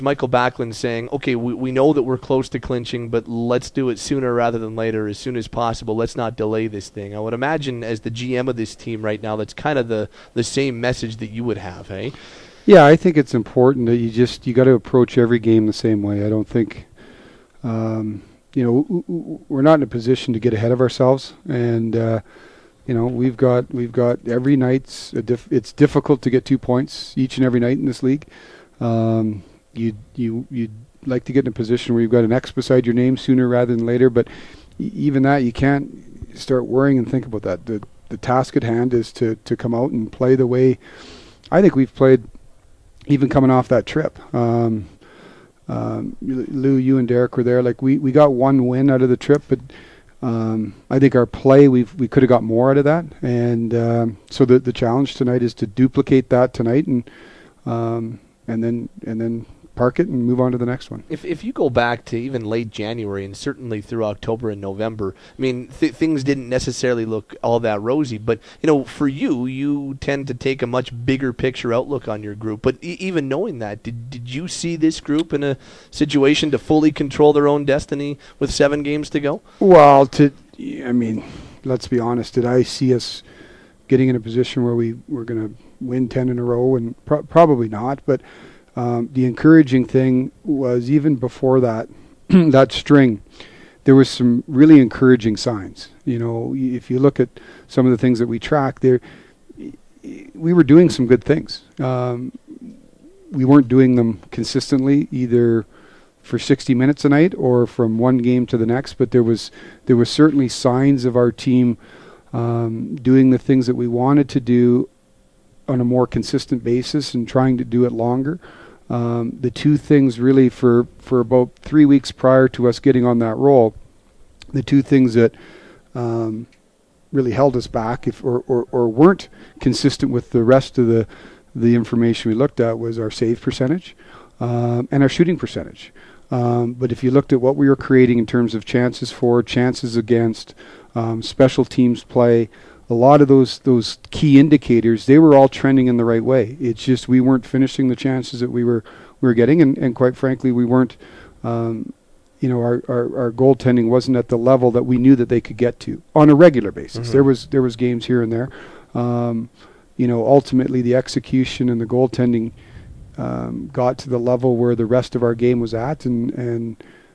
Michael Backlund saying, okay, we know that we're close to clinching, but let's do it sooner rather than later, as soon as possible. Let's not delay this thing. I would imagine as the GM of this team right now, that's kind of the same message that you would have, hey? Yeah, I think it's important that you got to approach every game the same way. I don't think, we're not in a position to get ahead of ourselves, and we've got every night. It's difficult to get 2 points each and every night in this league. You'd like to get in a position where you've got an X beside your name sooner rather than later, but even that, you can't start worrying and think about that. The task at hand is to come out and play the way I think we've played, even coming off that trip. Lou, you and Derek were there. Like we got one win out of the trip, but I think our play, we could have got more out of that. And so the challenge tonight is to duplicate that tonight, and then park it and move on to the next one. If you go back to even late January and certainly through October and November, I mean, things didn't necessarily look all that rosy. But, for you tend to take a much bigger picture outlook on your group. But even knowing that, did you see this group in a situation to fully control their own destiny with 7 games to go? Well, let's be honest. Did I see us getting in a position where we were going to win 10 in a row? And probably not. But the encouraging thing was, even before that that string, there was some really encouraging signs. If you look at some of the things that we track there, we were doing some good things. We weren't doing them consistently, either for 60 minutes a night or from one game to the next, but there was certainly signs of our team doing the things that we wanted to do on a more consistent basis and trying to do it longer. The two things really for about 3 weeks prior to us getting on that roll, the two things that really held us back or weren't consistent with the rest of the information we looked at was our save percentage and our shooting percentage. But if you looked at what we were creating in terms of chances for, chances against, special teams play, a lot of those key indicators, they were all trending in the right way. It's just we weren't finishing the chances that we were getting, and quite frankly, we weren't. Our goaltending wasn't at the level that we knew that they could get to on a regular basis. Mm-hmm. There was games here and there. Ultimately, the execution and the goaltending got to the level where the rest of our game was at, and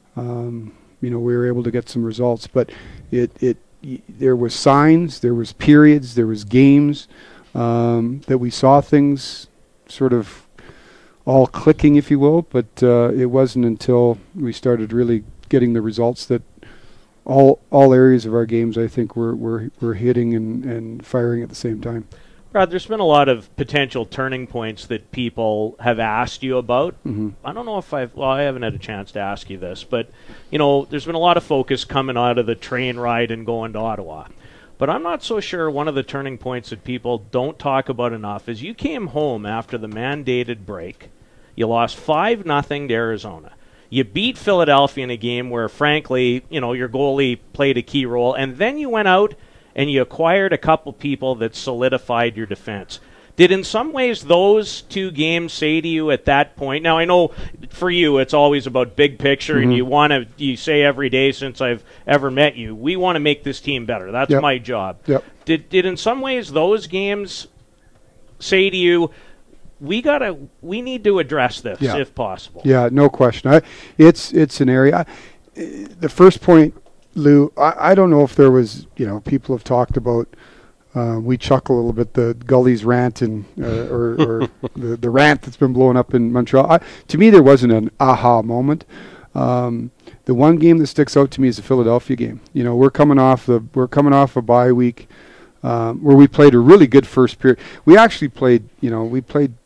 we were able to get some results. But there was signs, there was periods, there was games that we saw things sort of all clicking, if you will, but it wasn't until we started really getting the results that all areas of our games, I think, were hitting and firing at the same time. Rod, there's been a lot of potential turning points that people have asked you about. Mm-hmm. I don't know if I haven't had a chance to ask you this, but, there's been a lot of focus coming out of the train ride and going to Ottawa. But I'm not so sure one of the turning points that people don't talk about enough is you came home after the mandated break. You lost 5-0 to Arizona. You beat Philadelphia in a game where, frankly, your goalie played a key role. And then you went out and you acquired a couple people that solidified your defense. Did in some ways those 2 games say to you at that point? Now, I know for you it's always about big picture, mm-hmm. and you say every day since I've ever met you, we want to make this team better. That's my job. Yep. Did in some ways those games say to you, we need to address this if possible? Yeah, no question. It's an area. The first point, Lou, I don't know if there was, people have talked about, we chuckle a little bit, the Gully's rant or the rant that's been blowing up in Montreal. To me, there wasn't an aha moment. The one game that sticks out to me is the Philadelphia game. We're coming off a bye week where we played a really good first period. We actually played a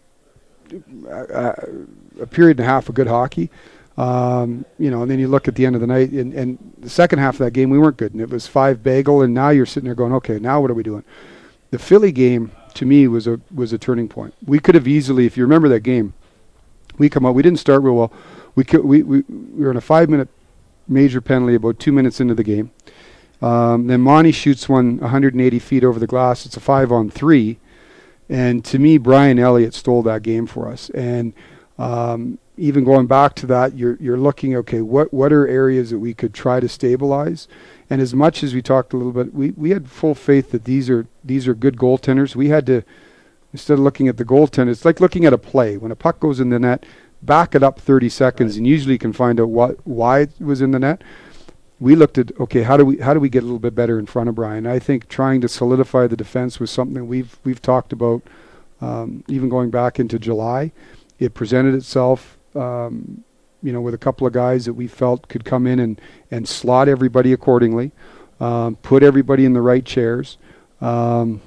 period and a half of good hockey. And then you look at the end of the night, and the second half of that game, we weren't good, and it was 5 bagel, and now you're sitting there going, okay, now what are we doing? The Philly game, to me, was a turning point. We could have easily, if you remember that game, we didn't start real well. We were in a 5-minute major penalty about 2 minutes into the game. Then Monty shoots one 180 feet over the glass. It's a 5-on-3, and to me, Brian Elliott stole that game for us, and even going back to that, you're looking, okay, what are areas that we could try to stabilize? And as much as we talked a little bit, we had full faith that these are good goaltenders. We had to, instead of looking at the goaltender, it's like looking at a play. When a puck goes in the net, back it up 30 seconds, and usually you can find out why it was in the net. We looked at, okay, how do we get a little bit better in front of Brian? I think trying to solidify the defense was something we've talked about, even going back into July. It presented itself, with a couple of guys that we felt could come in and slot everybody accordingly, put everybody in the right chairs, at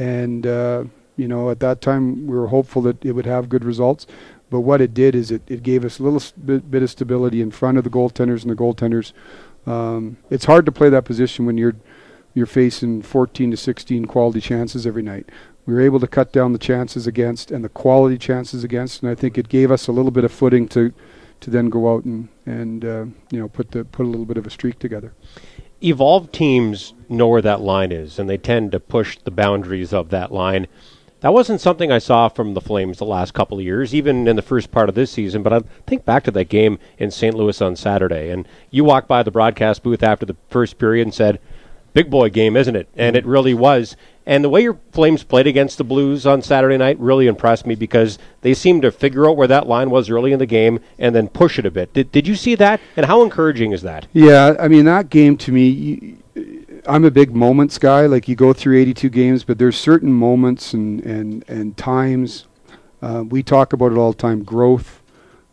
that time we were hopeful that it would have good results. But what it did is it gave us a little bit of stability in front of the goaltenders, and the goaltenders. It's hard to play that position when you're facing 14 to 16 quality chances every night. We were able to cut down the chances against and the quality chances against, and I think it gave us a little bit of footing to then go out and put a little bit of a streak together. Evolved teams know where that line is, and they tend to push the boundaries of that line. That wasn't something I saw from the Flames the last couple of years, even in the first part of this season, but I think back to that game in St. Louis on Saturday, and you walked by the broadcast booth after the first period and said, big boy game, isn't it? And it really was. And the way your Flames played against the Blues on Saturday night really impressed me, because they seemed to figure out where that line was early in the game and then push it a bit. Did you see that? And how encouraging is that? Yeah, I mean, that game to me, I'm a big moments guy. Like, you go through 82 games, but there's certain moments and times. We talk about it all the time, growth.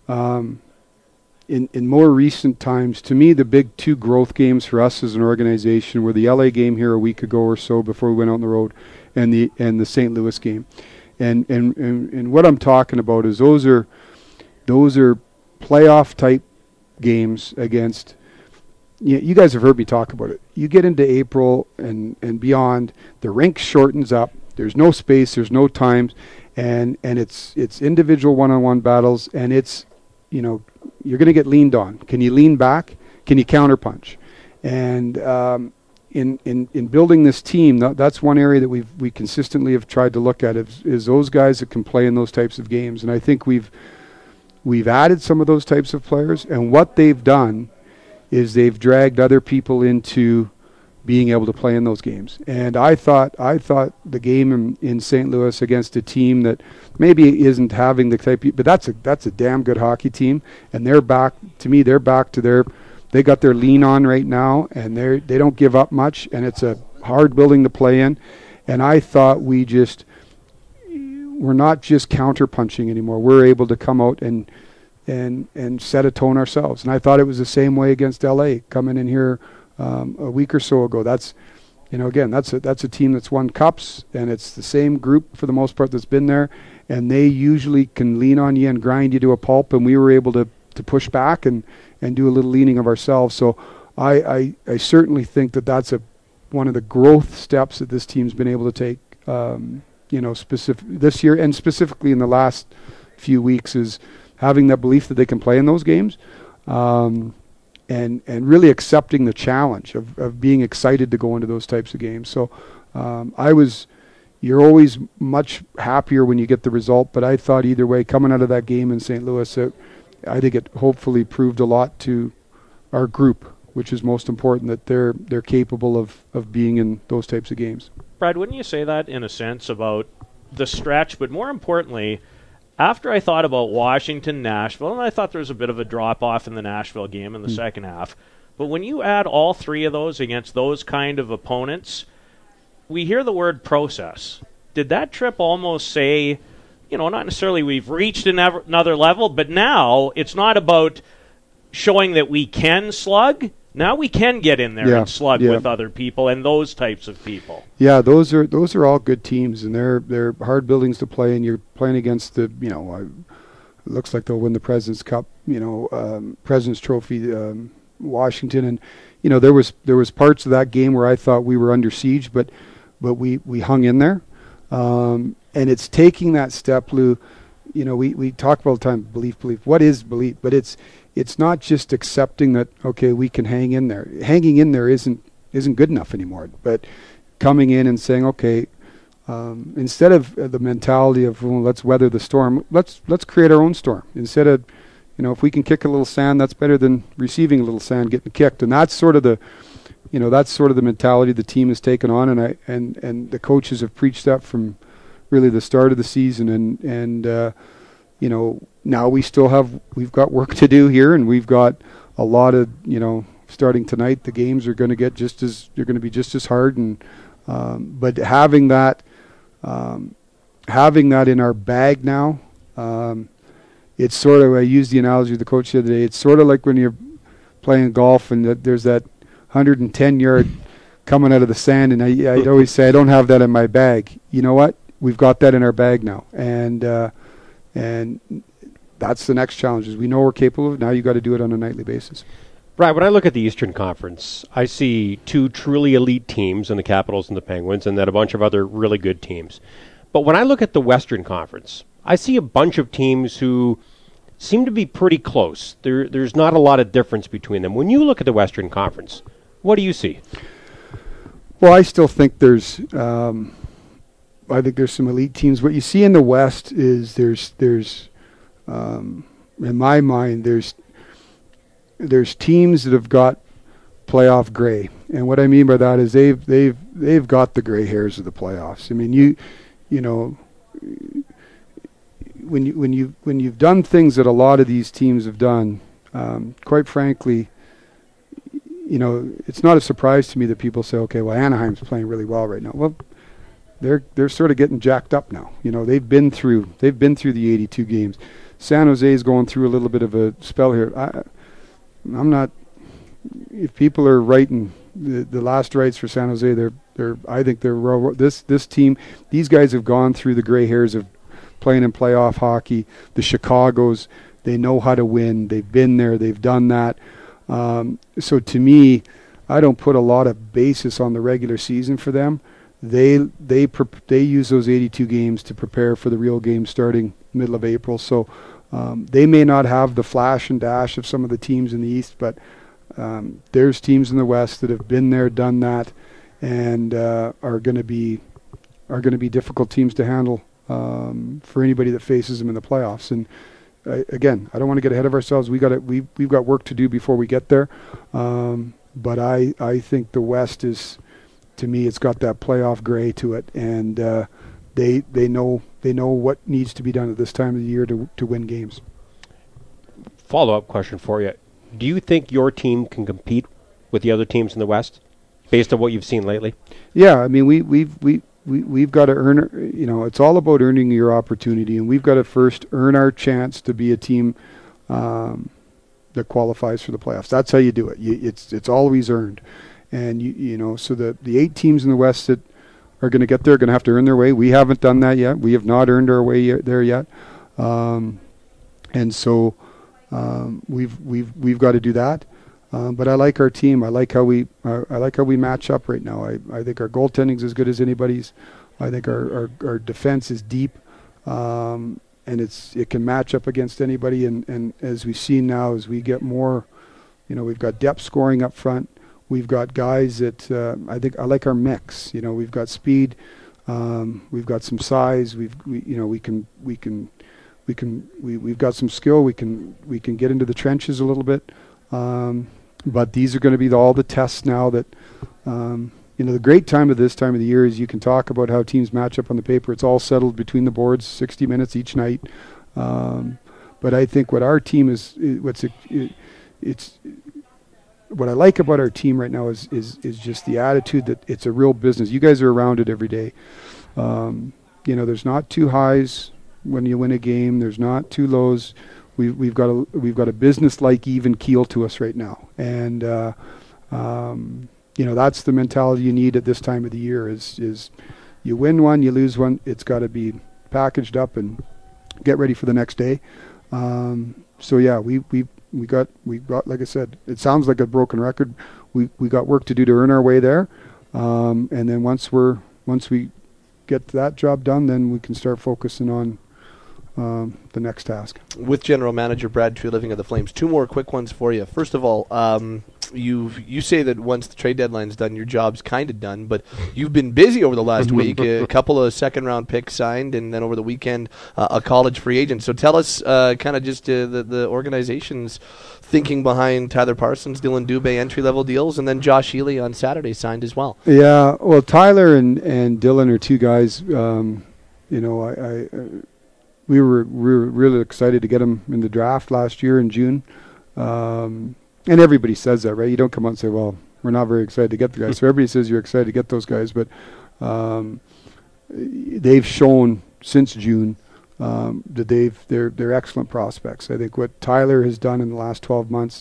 In more recent times, to me, the big two growth games for us as an organization were the LA game here a week ago or so before we went out on the road, and the St. Louis game. And what I'm talking about is those are playoff type games against. You guys have heard me talk about it. You get into April and beyond, the rink shortens up. There's no space. There's no times, and it's individual one-on-one battles, and it's you're going to get leaned on. Can you lean back? Can you counterpunch? And in building this team, that's one area that we consistently have tried to look at is those guys that can play in those types of games. And I think we've added some of those types of players, and what they've done is they've dragged other people into being able to play in those games. And I thought the game in St. Louis against a team that maybe isn't having the type, but that's a damn good hockey team, and they're back to they got their lean on right now, and they don't give up much, and it's a hard building to play in. And I thought we're not just counter punching anymore. We're able to come out and set a tone ourselves. And I thought it was the same way against LA coming in here a week or so ago. That's that's a team that's won cups, and it's the same group for the most part that's been there, and they usually can lean on you and grind you to a pulp, and we were able to push back and do a little leaning of ourselves. So I certainly think that's one of the growth steps that this team's been able to take specific this year, and specifically in the last few weeks, is having that belief that they can play in those games. And really accepting the challenge of being excited to go into those types of games. So you're always much happier when you get the result, but I thought either way, coming out of that game in St. Louis, I think it hopefully proved a lot to our group, which is most important, that they're capable of being in those types of games. Brad, wouldn't you say that in a sense about the stretch, but more importantly, after I thought about Washington, Nashville, and I thought there was a bit of a drop-off in the Nashville game in the second half, but when you add all three of those against those kind of opponents, we hear the word process. Did that trip almost say, not necessarily we've reached another level, but now it's not about showing that we can slug. Now we can get in there and slug with other people and those types of people. Yeah, those are all good teams, and they're hard buildings to play, and you're playing against it looks like they'll win the President's Cup, President's Trophy, Washington, and there was parts of that game where I thought we were under siege, but we hung in there, and it's taking that step, Lou. We talk about all the time, belief. What is belief? But it's not just accepting that, okay, we can hang in there. Hanging in there isn't good enough anymore. But coming in and saying, okay, instead of the mentality of, well, let's weather the storm, let's create our own storm. Instead of if we can kick a little sand, that's better than receiving a little sand getting kicked. And that's sort of the mentality the team has taken on, and the coaches have preached that from really the start of the season. And now we've got work to do here, and we've got a lot of, starting tonight, the games are going to get they're going to be just as hard. And but having that in our bag now, it's sort of, I used the analogy of the coach the other day, it's sort of like when you're playing golf and there's that 110-yard coming out of the sand, and I'd always say, I don't have that in my bag. You know what? We've got that in our bag now. And that's the next challenge, is we know we're capable of it. Now you got to do it on a nightly basis. Right, when I look at the Eastern Conference, I see two truly elite teams in the Capitals and the Penguins, and then a bunch of other really good teams. But when I look at the Western Conference, I see a bunch of teams who seem to be pretty close. There's not a lot of difference between them. When you look at the Western Conference, what do you see? Well, I still think there's some elite teams. What you see in the West is there's in my mind, there's teams that have got playoff gray, and what I mean by that is they've got the gray hairs of the playoffs. I mean, when you've done things that a lot of these teams have done, quite frankly, it's not a surprise to me that people say, okay, well, Anaheim's playing really well right now. Well, they're sort of getting jacked up now. They've been through the 82 games. San Jose is going through a little bit of a spell here. I'm not. If people are writing the last rites for San Jose, I think they're this team. These guys have gone through the gray hairs of playing in playoff hockey. The Chicagos, they know how to win. They've been there. They've done that. So to me, I don't put a lot of basis on the regular season for them. They use those 82 games to prepare for the real game starting middle of April. So they may not have the flash and dash of some of the teams in the East, but there's teams in the West that have been there, done that, and are going to be difficult teams to handle for anybody that faces them in the playoffs. And again, I don't want to get ahead of ourselves. We've got work to do before we get there. But I think the West is, to me, it's got that playoff gray to it, and they know what needs to be done at this time of the year to win games. Follow-up question for you: do you think your team can compete with the other teams in the West, based on what you've seen lately? Yeah, I mean we've got to earn. It's all about earning your opportunity, and we've got to first earn our chance to be a team that qualifies for the playoffs. That's how you do it. It's always earned. And so the 8 teams in the West that are going to get there are going to have to earn their way. We haven't done that yet. We have not earned our way there yet, and so we've got to do that. But I like our team. I like how we match up right now. I think our goaltending is as good as anybody's. I think our defense is deep, and it can match up against anybody. And as we see now, as we get more, we've got depth scoring up front. We've got guys that I like our mix. We've got speed, we've got some size. We've got some skill. We can get into the trenches a little bit. But these are going to be all the tests now that the great time of this time of the year is you can talk about how teams match up on the paper. It's all settled between the boards, 60 minutes each night. But I think what our team what I like about our team right now is just the attitude that it's a real business. You guys are around it every day. There's not two highs when you win a game. There's not two lows. We've got a business-like even keel to us right now, and that's the mentality you need at this time of the year. Is you win one, you lose one. It's got to be packaged up and get ready for the next day. So yeah, we got like I said, it sounds like a broken record. We got work to do to earn our way there, and then once we get that job done, then we can start focusing on the next task. With General Manager Brad Treliving of the Flames, 2 more quick ones for you. First of all, you say that once the trade deadline's done, your job's kind of done, but you've been busy over the last week. A couple of second-round picks signed, and then over the weekend, a college free agent. So tell us kind of just the organization's thinking behind Tyler Parsons, Dylan Dubé entry-level deals, and then Josh Healy on Saturday signed as well. Yeah, well, Tyler and Dylan are two guys. We were really excited to get them in the draft last year in June. And everybody says that, right? You don't come out and say, well, we're not very excited to get the guys. So everybody says you're excited to get those guys. But they've shown since June that they're excellent prospects. I think what Tyler has done in the last 12 months,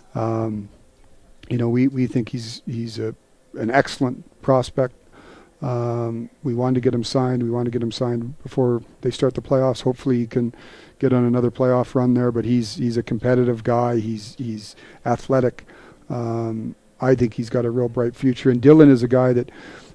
we think he's an excellent prospect. We wanted to get him signed. We wanted to get him signed before they start the playoffs. Hopefully he can get on another playoff run there, but he's a competitive guy. He's athletic. I think he's got a real bright future. And Dylan is a guy that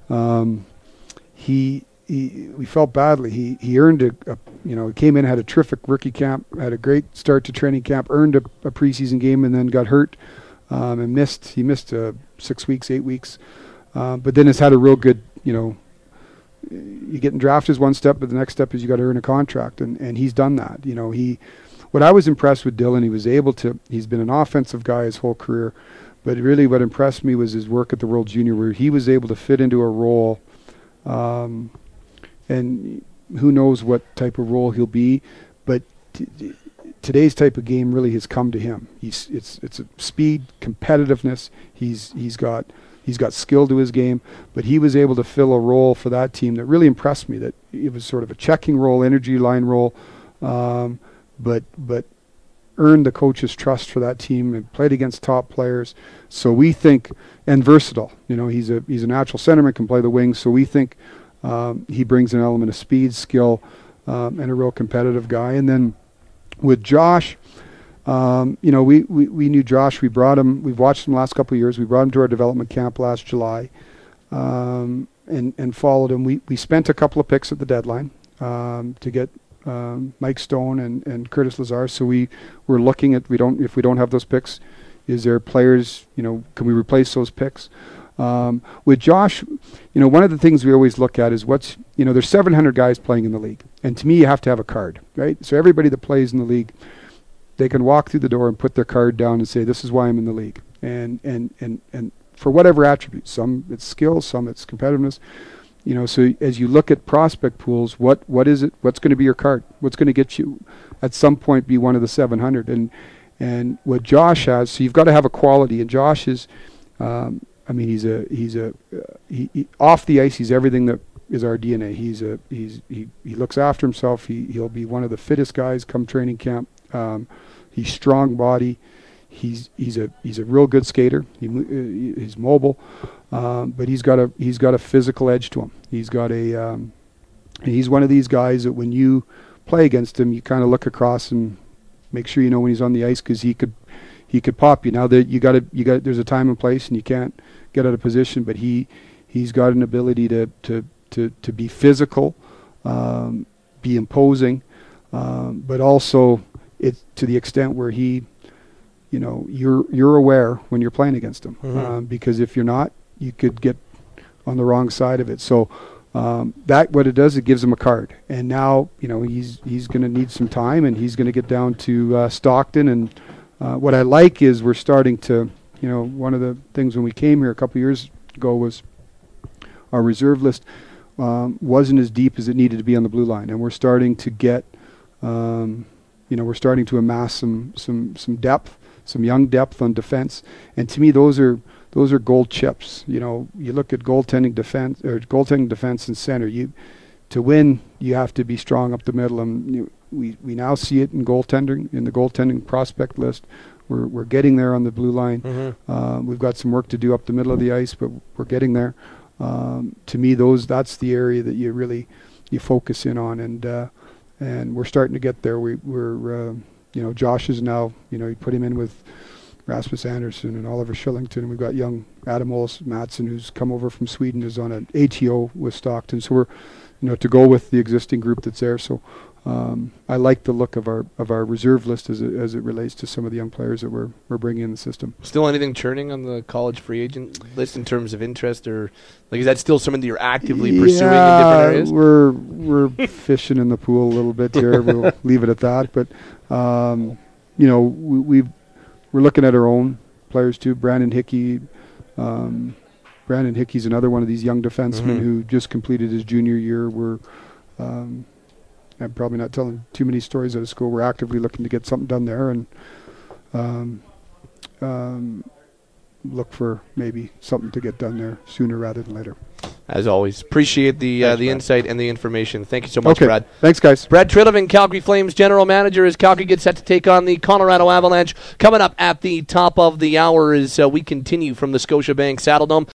we felt badly. He earned he came in, had a terrific rookie camp, had a great start to training camp, earned a preseason game, and then got hurt and missed. He missed 6 weeks, 8 weeks, but then has had a real good. You getting drafted is one step, but the next step is you got to earn a contract, and he's done that. What I was impressed with Dylan, he's been an offensive guy his whole career, but really what impressed me was his work at the World Junior, where he was able to fit into a role, and who knows what type of role he'll be, but today's type of game really has come to him. It's a speed, competitiveness. He's got skill to his game, but he was able to fill a role for that team that really impressed me. That it was sort of a checking role, energy line role, but earned the coach's trust for that team and played against top players. So we think, and versatile. He's a natural centerman, can play the wings. So we think he brings an element of speed, skill, and a real competitive guy. And then with Josh. We knew Josh. We brought him. We've watched him the last couple of years. We brought him to our development camp last July, and followed him. We spent a couple of picks at the deadline to get Mike Stone and Curtis Lazar. So we were looking at if we don't have those picks, is there players? Can we replace those picks? With Josh, one of the things we always look at is there's 700 guys playing in the league, and to me you have to have a card, right? So everybody that plays in the league, they can walk through the door and put their card down and say, this is why I'm in the league. And for whatever attributes, some it's skill, some it's competitiveness. So as you look at prospect pools, what is it? What's going to be your card? What's going to get you at some point be one of the 700? And what Josh has, so you've got to have a quality. And Josh is, he off the ice, he's everything that is our DNA. He looks after himself. He'll be one of the fittest guys come training camp. He's strong body. He's a real good skater. He's mobile, but he's got a physical edge to him. He's one of these guys that when you play against him, you kind of look across and make sure you know when he's on the ice, because he could pop you. Now that you got there's a time and place, and you can't get out of position, but he's got an ability to be physical, be imposing, but also it's to the extent where you're aware when you're playing against him, because if you're not, you could get on the wrong side of it. So that what it does, it gives him a card, and now he's going to need some time, and he's going to get down to Stockton. And what I like is we're starting to, one of the things when we came here a couple of years ago was our reserve list wasn't as deep as it needed to be on the blue line, and we're starting to get. We're starting to amass some depth, some young depth on defense, and to me those are gold chips. You look at goaltending defense and center. To win, you have to be strong up the middle, and we now see it in goaltending, in the goaltending prospect list. We're getting there on the blue line. We've got some work to do up the middle of the ice, but we're getting there. To me, that's the area that you focus in on, and we're starting to get there. We're Josh is now, you put him in with Rasmus Andersson and Oliver Shillington, and we've got young Adam Ols Mattsson, who's come over from Sweden, is on an ATO with Stockton. So we're, to go with the existing group that's there. So I like the look of our reserve list as it relates to some of the young players that we're bringing in the system. Still anything churning on the college free agent list in terms of interest, or is that still something that you're actively pursuing in different areas? We're fishing in the pool a little bit here. We'll leave it at that. But we're looking at our own players too. Brandon Hickey. Brandon Hickey's another one of these young defensemen who just completed his junior year. I'm probably not telling too many stories out of school. We're actively looking to get something done there, and look for maybe something to get done there sooner rather than later. As always, appreciate the insight and the information. Thank you so much, okay. Brad. Thanks, guys. Brad Treliving, Calgary Flames general manager, as Calgary gets set to take on the Colorado Avalanche. Coming up at the top of the hour as we continue from the Scotiabank Saddledome.